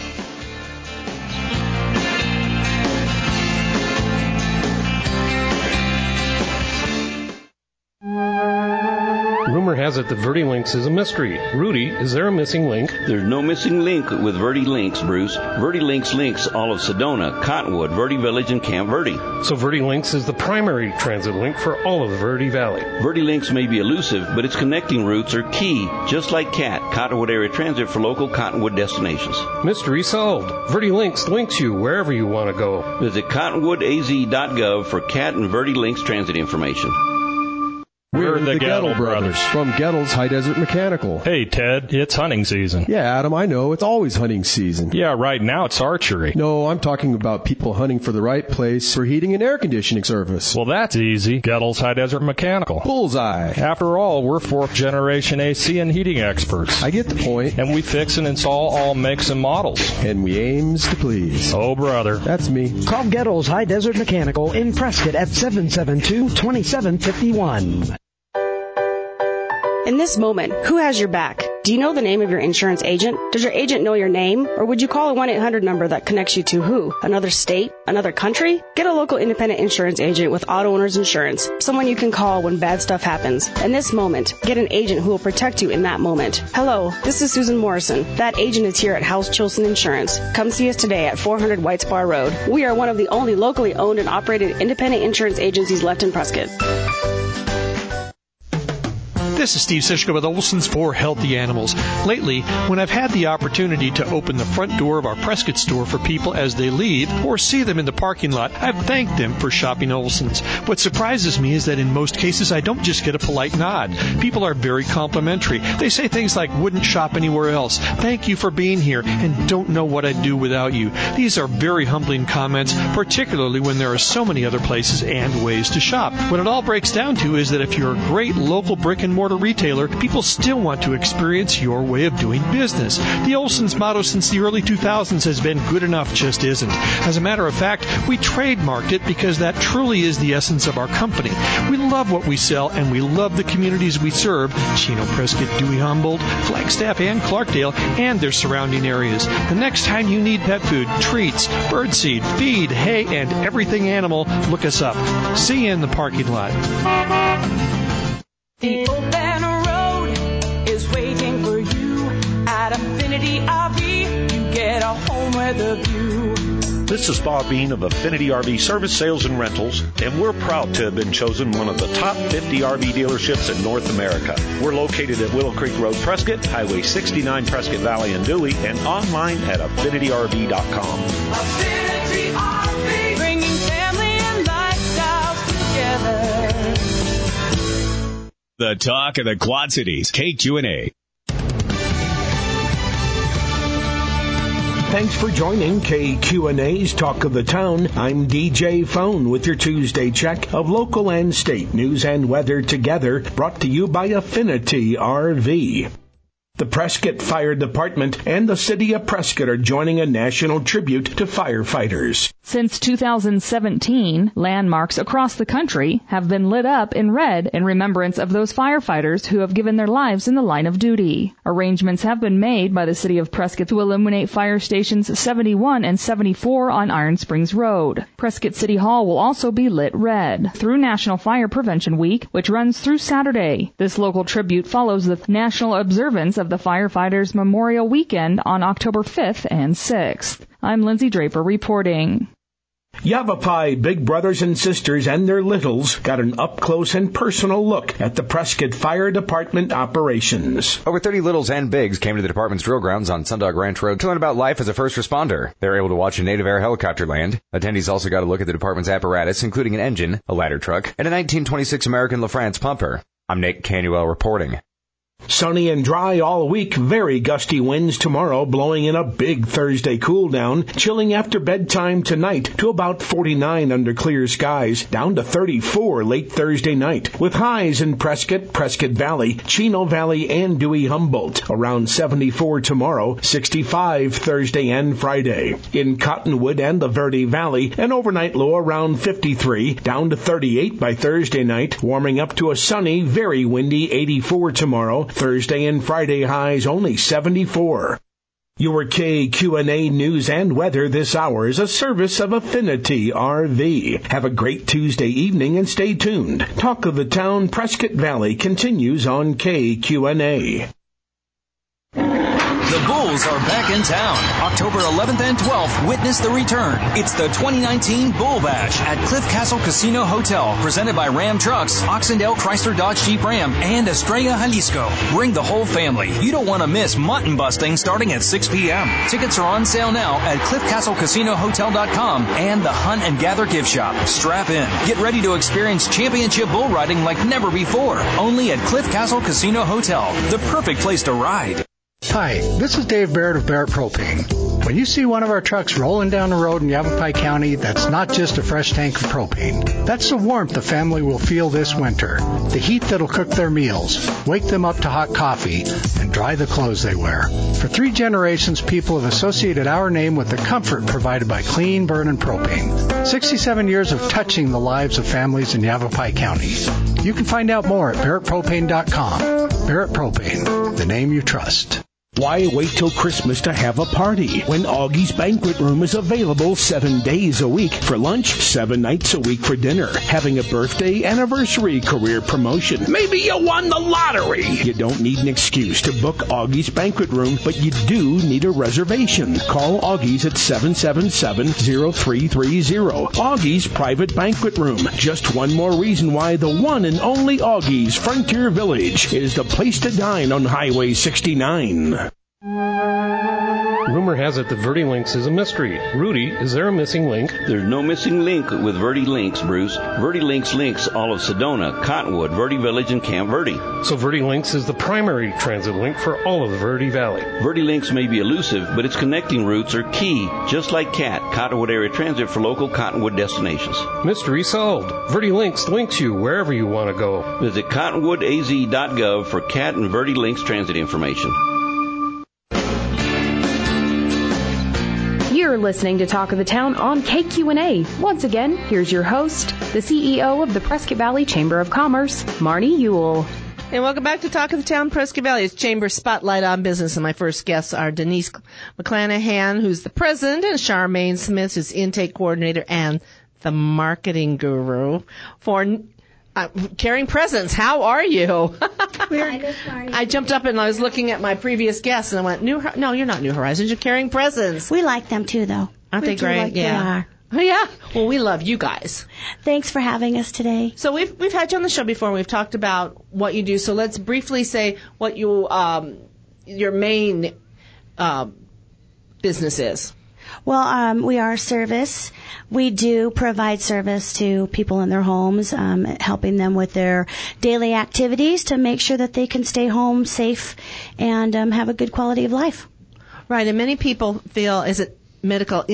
Rumor has it that Verde Links is a mystery. Rudy, is there a missing link? There's no missing link with Verde Links, Bruce. Verde Links links all of Sedona, Cottonwood, Verde Village, and Camp Verde. So Verde Links is the primary transit link for all of the Verde Valley. Verde Links may be elusive, but its connecting routes are key, just like CAT, Cottonwood Area Transit for local Cottonwood destinations. Mystery solved. Verde Links links you wherever you want to go. Visit cottonwoodaz.gov for CAT and Verde Links transit information. We're the Gettle Brothers from Gettle's High Desert Mechanical. Hey, Ted, it's hunting season. Yeah, Adam, I know. It's always hunting season. Yeah, right now it's archery. No, I'm talking about people hunting for the right place for heating and air conditioning service. Well, that's easy. Gettle's High Desert Mechanical. Bullseye. After all, we're fourth-generation AC and heating experts. I get the point. And we fix and install all makes and models. And we aims to please. Oh, brother. That's me. Call Gettle's High Desert Mechanical in Prescott at 772-2751. In this moment, who has your back? Do you know the name of your insurance agent? Does your agent know your name? Or would you call a 1-800 number that connects you to who? Another state? Another country? Get a local independent insurance agent with Auto Owners Insurance. Someone you can call when bad stuff happens. In this moment, get an agent who will protect you in that moment. Hello, this is Susan Morrison. That agent is here at House Chilson Insurance. Come see us today at 400 White Spar Road. We are one of the only locally owned and operated independent insurance agencies left in Prescott. This is Steve Sischka with Olson's for Healthy Animals. Lately, when I've had the opportunity to open the front door of our Prescott store for people as they leave or see them in the parking lot, I've thanked them for shopping Olson's. What surprises me is that in most cases, I don't just get a polite nod. People are very complimentary. They say things like, wouldn't shop anywhere else, thank you for being here, and don't know what I'd do without you. These are very humbling comments, particularly when there are so many other places and ways to shop. What it all breaks down to is that if you're a great local brick and mortar brick-and-mortar retailer, people still want to experience your way of doing business. The Olson's motto since the early 2000s has been good enough just isn't. As a matter of fact, we trademarked it because that truly is the essence of our company. We love what we sell, and we love the communities we serve, Chino, Prescott, Dewey, Humboldt, Flagstaff, and Clarkdale, and their surrounding areas. The next time you need pet food, treats, birdseed, feed, hay, and everything animal, look us up. See you in the parking lot. The open road is waiting for you at Affinity RV. You get a home with a view. This is Bob Bean of Affinity RV Service, Sales, and Rentals, and we're proud to have been chosen one of the top 50 RV dealerships in North America. We're located at Willow Creek Road, Prescott, Highway 69, Prescott Valley, and Dewey, and online at AffinityRV.com. Affinity RV, bringing family and lifestyles together. The talk of the Quad Cities, KQNA. Thanks for joining KQNA's Talk of the Town. I'm DJ Phone with your Tuesday check of local and state news and weather together, brought to you by Affinity RV. The Prescott Fire Department and the City of Prescott are joining a national tribute to firefighters. Since 2017, landmarks across the country have been lit up in red in remembrance of those firefighters who have given their lives in the line of duty. Arrangements have been made by the City of Prescott to illuminate fire stations 71 and 74 on Iron Springs Road. Prescott City Hall will also be lit red through National Fire Prevention Week, which runs through Saturday. This local tribute follows the national observance of the Firefighters Memorial Weekend on October 5th and 6th. I'm Lindsay Draper reporting. Yavapai big brothers and sisters and their littles got an up-close and personal look at the Prescott Fire Department operations. Over 30 littles and bigs came to the department's drill grounds on Sundog Ranch Road to learn about life as a first responder. They were able to watch a native air helicopter land. Attendees also got a look at the department's apparatus, including an engine, a ladder truck, and a 1926 American LaFrance pumper. I'm Nate Canuel reporting. Sunny and dry all week, very gusty winds tomorrow, blowing in a big Thursday cool down, chilling after bedtime tonight to about 49 under clear skies, down to 34 late Thursday night, with highs in Prescott, Prescott Valley, Chino Valley, and Dewey Humboldt, around 74 tomorrow, 65 Thursday and Friday. In Cottonwood and the Verde Valley, an overnight low around 53, down to 38 by Thursday night, warming up to a sunny, very windy 84 tomorrow, Thursday and Friday highs only 74. Your KQNA news and weather this hour is a service of Affinity RV. Have a great Tuesday evening and stay tuned. Talk of the Town Prescott Valley continues on KQNA. The Bulls are back in town. October 11th and 12th, witness the return. It's the 2019 Bull Bash at Cliff Castle Casino Hotel, presented by Ram Trucks, Oxendale Chrysler Dodge Jeep Ram, and Estrella Jalisco. Bring the whole family. You don't want to miss mutton busting starting at 6 p.m. Tickets are on sale now at CliffCastleCasinoHotel.com and the Hunt and Gather gift shop. Strap in. Get ready to experience championship bull riding like never before. Only at Cliff Castle Casino Hotel, the perfect place to ride. Hi, this is Dave Barrett of Barrett Propane. When you see one of our trucks rolling down the road in Yavapai County, that's not just a fresh tank of propane. That's the warmth the family will feel this winter. The heat that'll cook their meals, wake them up to hot coffee, and dry the clothes they wear. For 3 generations, people have associated our name with the comfort provided by clean burning propane. 67 years of touching the lives of families in Yavapai County. You can find out more at BarrettPropane.com. Barrett Propane, the name you trust. Why wait till Christmas to have a party when Augie's Banquet Room is available 7 days a week for lunch, 7 nights a week for dinner? Having a birthday, anniversary, career promotion. Maybe you won the lottery. You don't need an excuse to book Augie's Banquet Room, but you do need a reservation. Call Augie's at 777-0330. Augie's Private Banquet Room. Just one more reason why the one and only Augie's Frontier Village is the place to dine on Highway 69. Rumor Rumor has it that VertiLinks is a mystery. Rudy, is there a missing link? There's no missing link with VertiLinks, Bruce. VertiLinks links all of Sedona, Cottonwood, Verde Village, and Camp Verde. So VertiLinks is the primary transit link for all of the Verde Valley. VertiLinks may be elusive, but its connecting routes are key, just like CAT, Cottonwood Area Transit for local Cottonwood destinations. Mystery solved. VertiLinks links you wherever you want to go. Visit cottonwoodaz.gov for CAT and VertiLinks transit information. You're listening to Talk of the Town on KQNA. Once again, here's your host, the CEO of the Prescott Valley Chamber of Commerce, Marnie Ewell. And welcome back to Talk of the Town, Prescott Valley. It's Chamber Spotlight on Business, and my first guests are Denise McClanahan, who's the president, and Charmaine Smith, who's intake coordinator and the marketing guru for Caring Presents. How are you? I jumped up and I was looking at my previous guests and I went, no, you're not New Horizons. You're Caring Presents. We like them too, though. Aren't they great? Yeah. Oh, yeah. Well, we love you guys. Thanks for having us today. So we've had you on the show before. We've talked about what you do. So let's briefly say what your main business is. Well, we are a service. We do provide service to people in their homes, helping them with their daily activities to make sure that they can stay home safe and have a good quality of life. Right, and many people feel, is it medical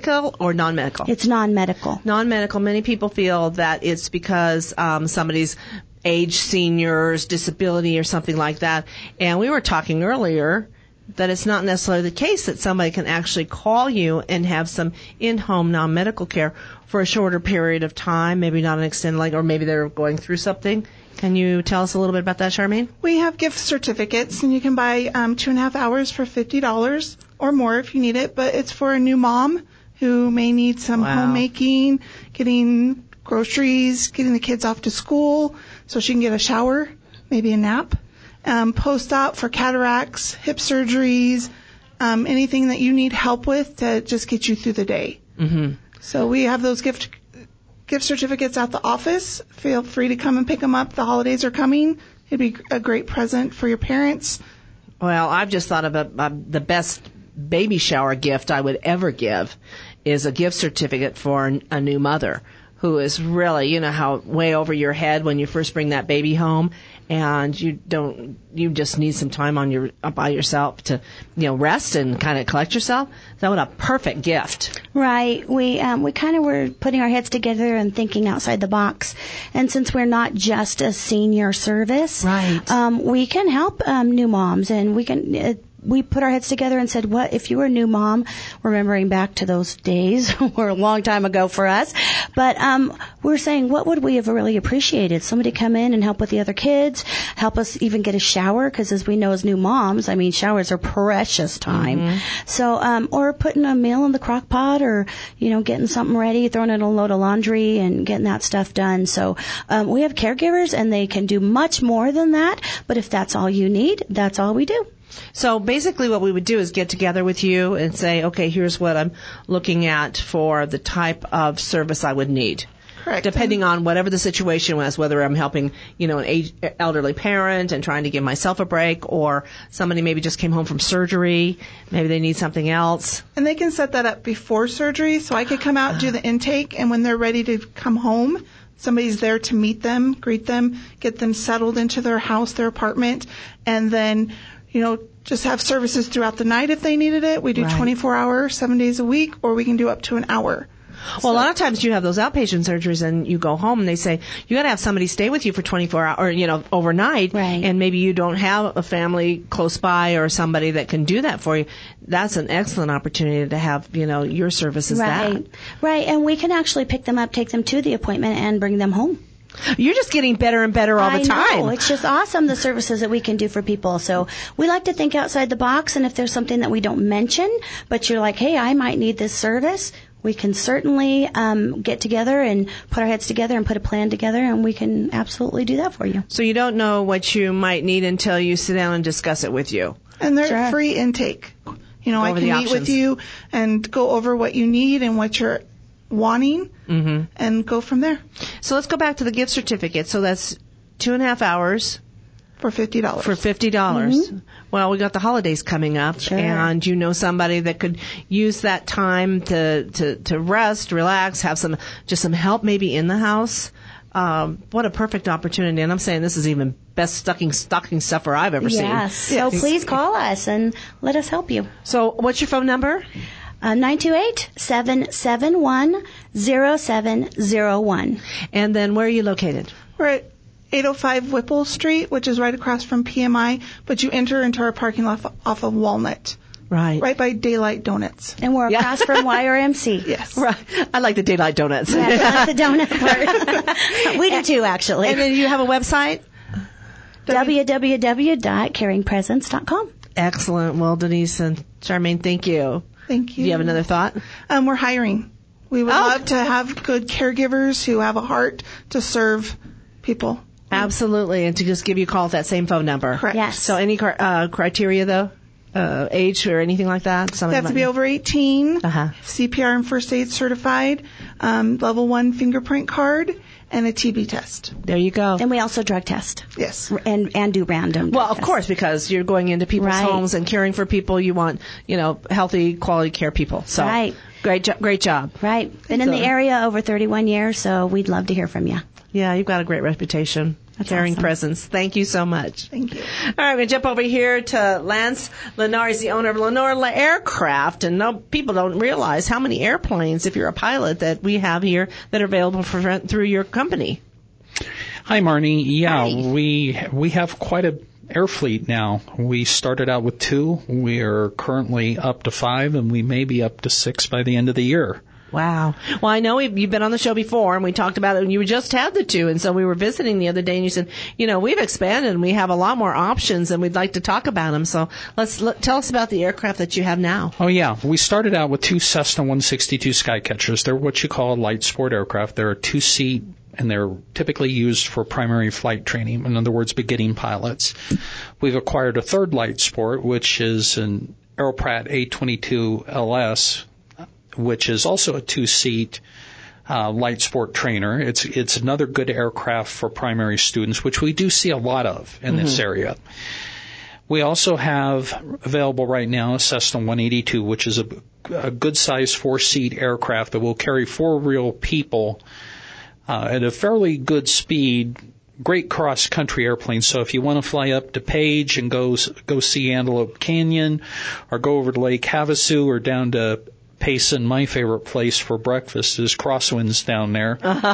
or non-medical? It's non-medical. Non-medical. Many people feel that it's because somebody's age, seniors, disability, or something like that. And we were talking earlier that it's not necessarily the case that somebody can actually call you and have some in-home non-medical care for a shorter period of time, maybe not an extended, or maybe they're going through something. Can you tell us a little bit about that, Charmaine? We have gift certificates, and you can buy 2.5 hours for $50 or more if you need it, but it's for a new mom who may need some homemaking, getting groceries, getting the kids off to school so she can get a shower, maybe a nap. Post-op for cataracts, hip surgeries, anything that you need help with to just get you through the day. Mm-hmm. So we have those gift certificates at the office. Feel free to come and pick them up. The holidays are coming. It'd be a great present for your parents. Well, I've just thought of the best baby shower gift I would ever give is a gift certificate for a new mother who is really, you know how way over your head when you first bring that baby home, and you just need some time by yourself to, rest and kind of collect yourself. That would a perfect gift. Right. We kind of were putting our heads together and thinking outside the box. And since we're not just a senior service, right, we can help new moms, and we put our heads together and said, what if you were a new mom, remembering back to those days were a long time ago for us, but we're saying, what would we have really appreciated? Somebody come in and help with the other kids, help us even get a shower, because as we know as new moms, showers are precious time. Mm-hmm. So, or putting a meal in the crock pot, or, getting something ready, throwing in a load of laundry and getting that stuff done. So, we have caregivers and they can do much more than that, but if that's all you need, that's all we do. So basically what we would do is get together with you and say, okay, here's what I'm looking at for the type of service I would need. Correct. Depending on whatever the situation was, whether I'm helping, an elderly parent and trying to give myself a break, or somebody maybe just came home from surgery, maybe they need something else. And they can set that up before surgery, so I could come out, do the intake, and when they're ready to come home, somebody's there to meet them, greet them, get them settled into their house, their apartment, and then just have services throughout the night if they needed it. We do 24 hours, 7 days a week, or we can do up to an hour. Well, a lot of times you have those outpatient surgeries and you go home and they say, you got to have somebody stay with you for 24 hours, or, overnight. Right. And maybe you don't have a family close by or somebody that can do that for you. That's an excellent opportunity to have, your services. Right. Right. And we can actually pick them up, take them to the appointment, and bring them home. You're just getting better and better all the time. I know. It's just awesome, the services that we can do for people. So we like to think outside the box, and if there's something that we don't mention, but you're like, hey, I might need this service, we can certainly get together and put our heads together and put a plan together, and we can absolutely do that for you. So you don't know what you might need until you sit down and discuss it with you. And they're free intake. I can meet with you and go over what you need and what you're wanting, and go from there. So let's go back to the gift certificate. So that's 2.5 hours For $50. For $50. Well, we got the holidays coming up, and you know somebody that could use that time to rest, relax, have some help maybe in the house. What a perfect opportunity. And I'm saying this is even best stocking stuffer I've ever seen. Yes. So please call us and let us help you. So what's your phone number? 928-771-0701. And then where are you located? We're at 805 Whipple Street, which is right across from PMI, but you enter into our parking lot off of Walnut. Right. Right by Daylight Donuts. And we're across from YRMC. Yes. Right. I like the Daylight Donuts. Yeah, I like the donut part. We do too, actually. And then you have a website? www.caringpresence.com. Excellent. Well, Denise and Charmaine, thank you. Thank you. Do you have another thought? We're hiring. We would love to have good caregivers who have a heart to serve people. Absolutely. And to just give you a call at that same phone number. Correct. Yes. So any criteria, though? Age or anything like that? They have to be over 18, CPR and first aid certified, level 1 fingerprint card, and a TB test. There you go. And we also drug test. Yes. And do random. Well, of course, because you're going into people's homes and caring for people. You want, healthy, quality care people. So great job. Right. Been in the area over 31 years, so we'd love to hear from you. Yeah, you've got a great reputation. That's Caring awesome. Presence. Thank you so much. Thank you. All right, we're going to jump over here to Lance Lennar. He's the owner of Lennar Aircraft. And people don't realize how many airplanes, if you're a pilot, that we have here that are available for rent through your company. Hi, Marnie. Yeah, we have quite a air fleet now. We started out with 2. We are currently up to 5, and we may be up to 6 by the end of the year. Wow. Well, I know you've been on the show before, and we talked about it, and you just had the 2, and so we were visiting the other day, and you said, we've expanded, and we have a lot more options, and we'd like to talk about them. So tell us about the aircraft that you have now. Oh, yeah. We started out with 2 Cessna 162 Skycatchers. They're what you call a light sport aircraft. They're a 2-seat, and they're typically used for primary flight training, in other words, beginning pilots. We've acquired a 3rd light sport, which is an Aeroprat A22 LS, which is also a 2-seat light sport trainer. It's another good aircraft for primary students, which we do see a lot of in this area. We also have available right now a Cessna 182, which is a good-sized 4-seat aircraft that will carry 4 real people at a fairly good speed. Great cross-country airplane. So if you want to fly up to Page and go see Antelope Canyon, or go over to Lake Havasu, or down to Payson, my favorite place for breakfast is Crosswinds down there.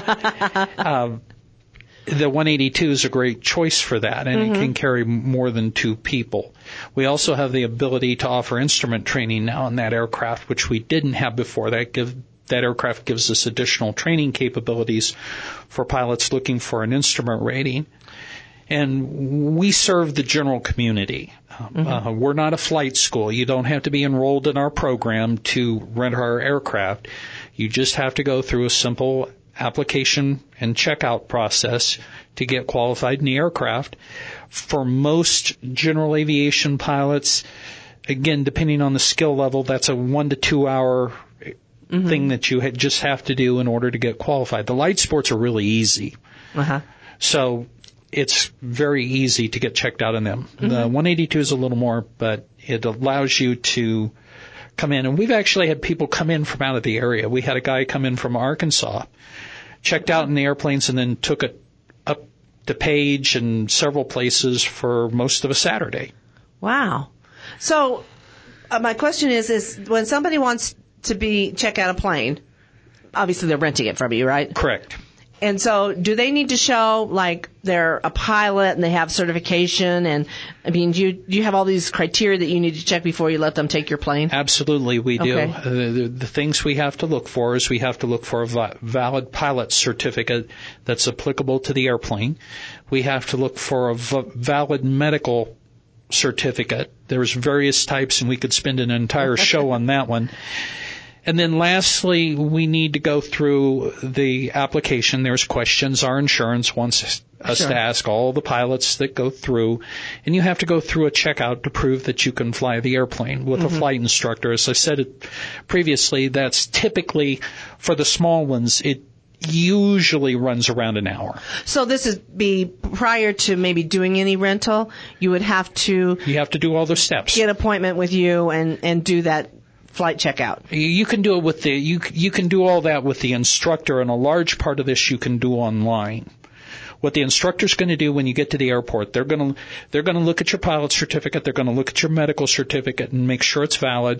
The 182 is a great choice for that, and it can carry more than 2 people. We also have the ability to offer instrument training now in that aircraft, which we didn't have before. That aircraft gives us additional training capabilities for pilots looking for an instrument rating. And we serve the general community. We're not a flight school. You don't have to be enrolled in our program to rent our aircraft. You just have to go through a simple application and checkout process to get qualified in the aircraft. For most general aviation pilots, again, depending on the skill level, that's a 1 to 2 hour thing that you just have to do in order to get qualified. The light sports are really easy. So it's very easy to get checked out on them. The 182 is a little more, but it allows you to come in. And we've actually had people come in from out of the area. We had a guy come in from Arkansas, checked out in the airplanes, and then took it up to Page and several places for most of a Saturday. Wow. So my question is when somebody wants to check out a plane, obviously they're renting it from you, right? Correct. And so do they need to show like they're a pilot and they have certification? And I mean, do you have all these criteria that you need to check before you let them take your plane? Absolutely, we do. The things we have to look for is we have to look for a valid pilot certificate that's applicable to the airplane. We have to look for a valid medical certificate. There's various types, and we could spend an entire show on that one. And then lastly, we need to go through the application. There's questions our insurance wants us to ask all the pilots that go through. And you have to go through a checkout to prove that you can fly the airplane with a flight instructor. As I said previously, that's typically, for the small ones, usually runs around an hour. So this is prior to maybe doing any rental, you would have to... You have to do all the steps. Get an appointment with you and do that flight checkout. You can do it with you can do all that with the instructor, and a large part of this you can do online. What the instructor's going to do when you get to the airport, they're going to look at your pilot certificate, they're going to look at your medical certificate and make sure it's valid.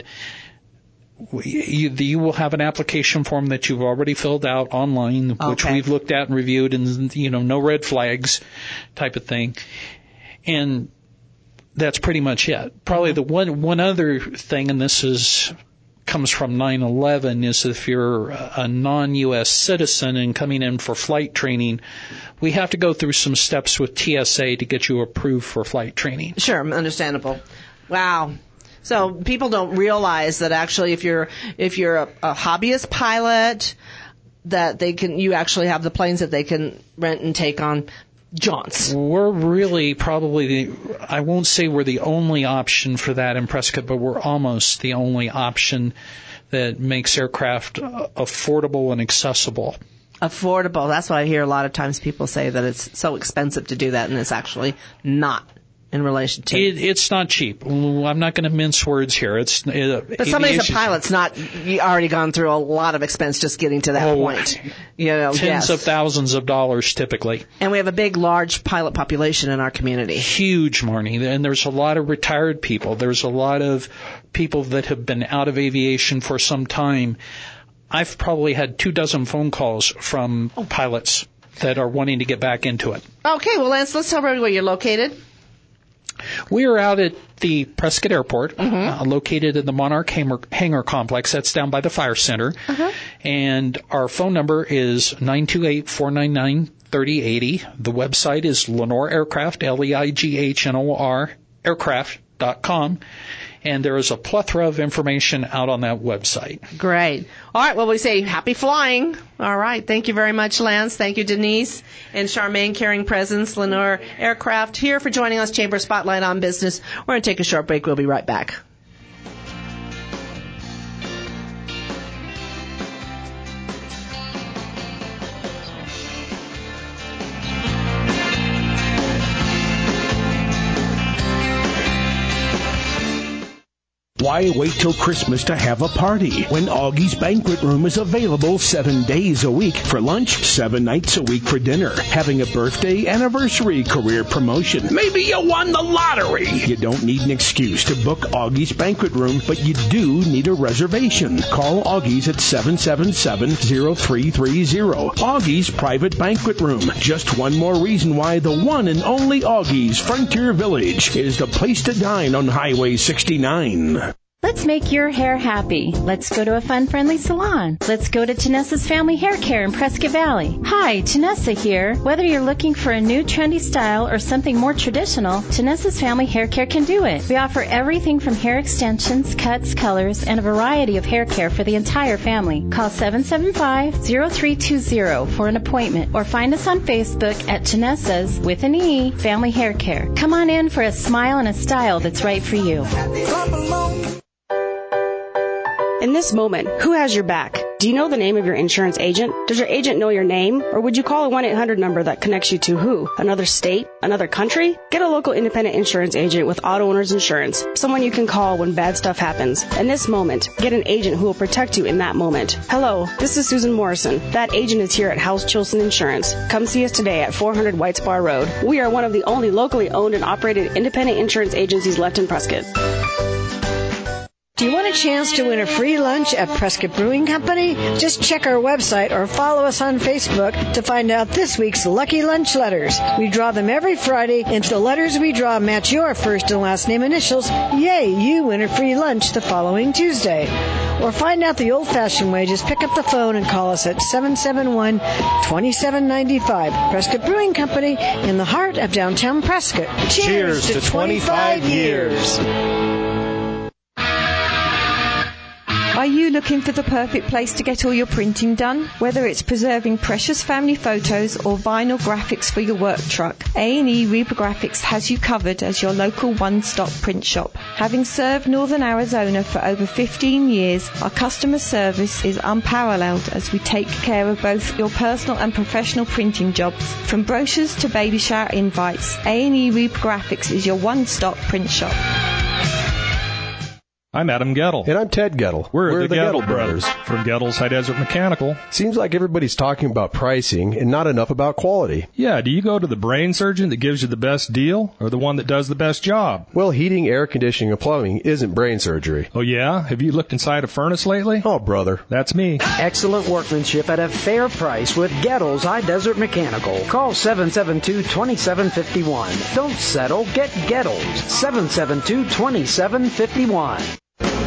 You will have an application form that you've already filled out online, which we've looked at and reviewed, and no red flags type of thing. And that's pretty much it. Probably the one other thing, and this comes from 9/11, is if you're a non-U.S. citizen and coming in for flight training, we have to go through some steps with TSA to get you approved for flight training. Sure, understandable. Wow. So people don't realize that actually if you're a hobbyist pilot, that you actually have the planes that they can rent and take on jaunts. We're really probably I won't say we're the only option for that in Prescott, but we're almost the only option that makes aircraft affordable and accessible. Affordable. That's why I hear a lot of times people say that it's so expensive to do that, and it's actually not. In relation to it's not cheap. I'm not going to mince words here. But somebody's a pilot's not already gone through a lot of expense just getting to that point. Tens of thousands of dollars typically. And we have a large pilot population in our community. Huge, Marnie. And there's a lot of retired people. There's a lot of people that have been out of aviation for some time. I've probably had 24 phone calls from pilots that are wanting to get back into it. Okay, well, Lance, let's tell everybody where you're located. We are out at the Prescott Airport, located in the Monarch Hangar Complex. That's down by the Fire Center. And our phone number is 928-499-3080. The website is Lenore Aircraft, Leignor, aircraft.com. And there is a plethora of information out on that website. Great. All right. Well, we say happy flying. All right. Thank you very much, Lance. Thank you, Denise. And Charmaine, Caring Presence, Lenore Aircraft, here for joining us, Chamber Spotlight on Business. We're going to take a short break. We'll be right back. Why wait till Christmas to have a party when Augie's Banquet Room is available 7 days a week for lunch, 7 nights a week for dinner, having a birthday, anniversary, career promotion. Maybe you won the lottery. You don't need an excuse to book Augie's Banquet Room, but you do need a reservation. Call Augie's at 777-0330. Augie's Private Banquet Room. Just one more reason why the one and only Augie's Frontier Village is the place to dine on Highway 69. Let's make your hair happy. Let's go to a fun, friendly salon. Let's go to Tanessa's Family Hair Care in Prescott Valley. Hi, Tanessa here. Whether you're looking for a new trendy style or something more traditional, Tanessa's Family Hair Care can do it. We offer everything from hair extensions, cuts, colors, and a variety of hair care for the entire family. Call 775-0320 for an appointment or find us on Facebook at Tanessa's, with an E, Family Hair Care. Come on in for a smile and a style that's right for you. In this moment, who has your back? Do you know the name of your insurance agent? Does your agent know your name? Or would you call a 1-800 number that connects you to who? Another state? Another country? Get a local independent insurance agent with Auto Owners Insurance. Someone you can call when bad stuff happens. In this moment, get an agent who will protect you in that moment. Hello, this is Susan Morrison. That agent is here at House Chilson Insurance. Come see us today at 400 White Spar Road. We are one of the only locally owned and operated independent insurance agencies left in Prescott. Do you want a chance to win a free lunch at Prescott Brewing Company? Just check our website or follow us on Facebook to find out this week's lucky lunch letters. We draw them every Friday, and if the letters we draw match your first and last name initials, yay, you win a free lunch the following Tuesday. Or find out the old-fashioned way, just pick up the phone and call us at 771-2795. Prescott Brewing Company in the heart of downtown Prescott. Cheers to 25 years. Are you looking for the perfect place to get all your printing done? Whether it's preserving precious family photos or vinyl graphics for your work truck, A&E Reprographics has you covered as your local one-stop print shop. Having served Northern Arizona for over 15 years, our customer service is unparalleled as we take care of both your personal and professional printing jobs. From brochures to baby shower invites, A&E Reprographics is your one-stop print shop. I'm Adam Gettle. And I'm Ted Gettle. We're the Gettle Brothers from Gettle's High Desert Mechanical. Seems like everybody's talking about pricing and not enough about quality. Yeah, do you go to the brain surgeon that gives you the best deal or the one that does the best job? Well, heating, air conditioning, and plumbing isn't brain surgery. Oh, yeah? Have you looked inside a furnace lately? Oh, brother. That's me. Excellent workmanship at a fair price with Gettle's High Desert Mechanical. Call 772-2751. Don't settle. Get Gettle's. 772-2751.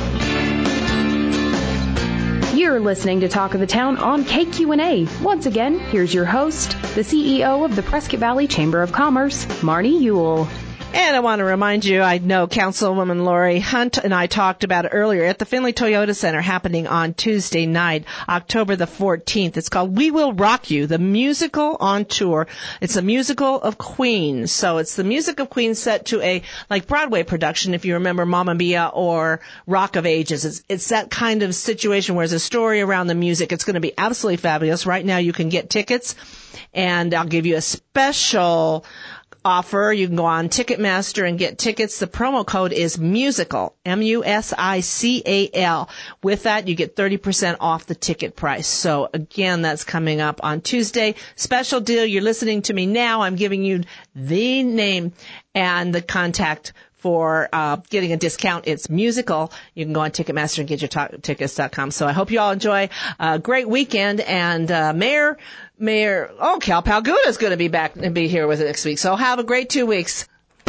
You're listening to Talk of the Town on KQNA. Once again, here's your host, the CEO of the Prescott Valley Chamber of Commerce, Marnie Ewell. And I want to remind you, I know Councilwoman Lori Hunt and I talked about it earlier at the Findlay Toyota Center happening on Tuesday night, October the 14th. It's called We Will Rock You, the musical on tour. It's a musical of Queen. So it's the music of Queen set to a like Broadway production, if you remember Mamma Mia or Rock of Ages. It's that kind of situation where there's a story around the music. It's going to be absolutely fabulous. Right now you can get tickets, and I'll give you a special offer. You can go on Ticketmaster and get tickets. The promo code is MUSICAL, MUSICAL. With that, you get 30% off the ticket price. So again, that's coming up on Tuesday. Special deal. You're listening to me now. I'm giving you the name and the contact for getting a discount. It's musical. You can go on Ticketmaster and get your tickets.com. So I hope you all enjoy a great weekend. And Mayor, Cal Palguda is going to be back and be here with us next week. So have a great 2 weeks.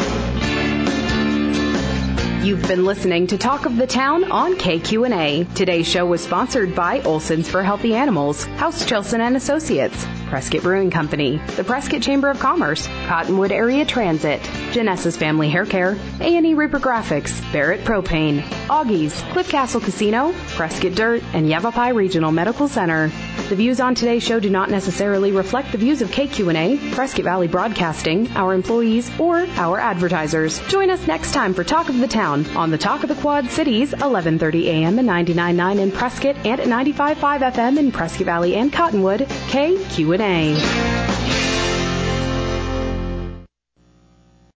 You've been listening to Talk of the Town on KQNA. Today's show was sponsored by Olson's for Healthy Animals, House Chilson and Associates, Prescott Brewing Company, the Prescott Chamber of Commerce, Cottonwood Area Transit, Genesis Family Hair Care, A&E Reprographics, Barrett Propane, Augie's, Cliff Castle Casino, Prescott Dirt, and Yavapai Regional Medical Center. The views on today's show do not necessarily reflect the views of KQNA, Prescott Valley Broadcasting, our employees, or our advertisers. Join us next time for Talk of the Town on the Talk of the Quad Cities, 11:30 a.m. and 99.9 in Prescott and at 95.5 FM in Prescott Valley and Cottonwood, KQNA.